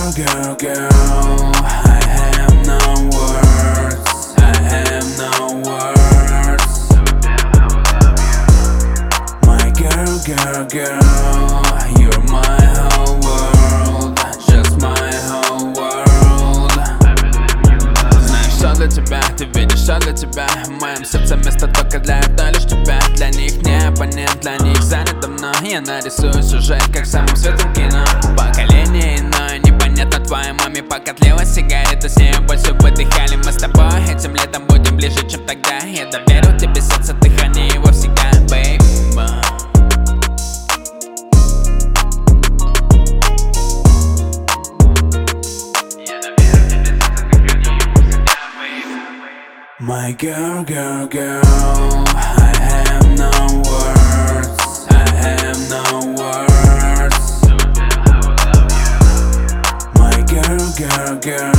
girl, girl, I have no words, I have no words. My girl, girl, you're my whole world, just my whole world. Знаешь, что для тебя, ты видишь, что для тебя. В моем сердце место только для одной лишь тебя. Для них не абонент, для них занято мной. Я нарисую сюжет, как в самом светлом кино. Поколение иное, непонятно твоей маме. Пока тлела сигарета, с нею больше выдыхали. Мы с тобой этим летом будем ближе, чем тогда. Я доверю тебе сердце, ты храни его всегда, бейб. My girl, girl, girl, I have no words, I have no words. My girl, girl, girl.